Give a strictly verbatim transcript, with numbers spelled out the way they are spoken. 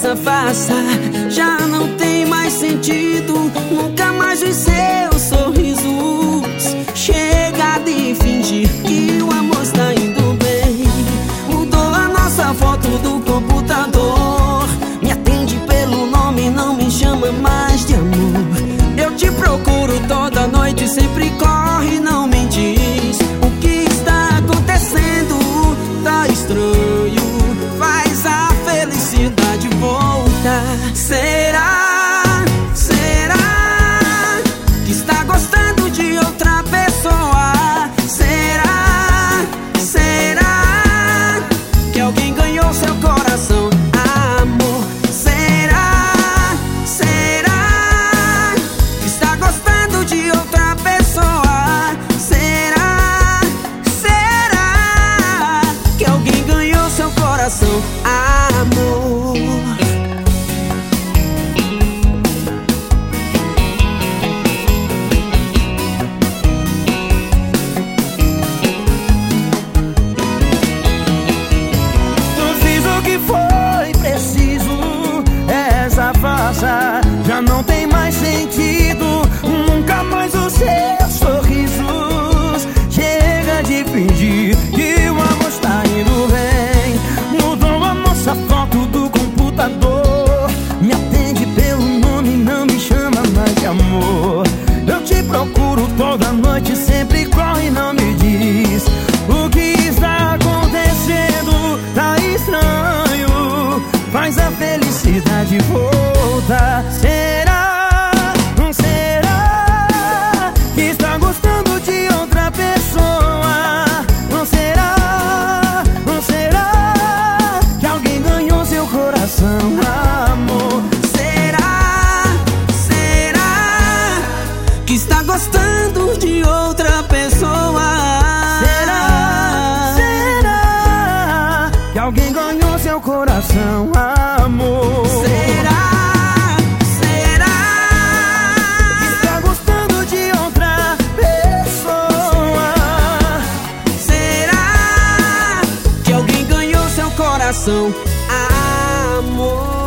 nossa farsa já não tem mais sentido. Nunca mais vi seus sorrisos. Chega de fingir que o amor está indo bem. Mudou a nossa foto do computador. Me atende pelo nome, não me chama mais de amor. Eu te procuro toda noite, sempre corre, não me diz o que está acontecendo. Tá estranho, faz a felicidade voltar. Será, será que está gostando de outra pessoa? Será, será que alguém ganhou seu coração? Amor, será, será que está gostando de outra pessoa? Será, será que alguém ganhou seu coração? Amor. Já não tem mais sentido, nunca mais os seus sorrisos. Chega de fingir que o amor está indo bem. Mudou a nossa foto do computador. Me atende pelo nome, não me chama mais de amor. Eu te procuro toda noite, sempre corre e não me diz o que está acontecendo. Tá estranho, faz a felicidade voltar. Será, será que está gostando de outra pessoa? Não será, não será que alguém ganhou seu coração? Amor, Será, será que está gostando de outra pessoa? será, será que alguém ganhou seu coração? Amor, Será, será que está gostando de outra pessoa? será que alguém ganhou seu coração? Amor.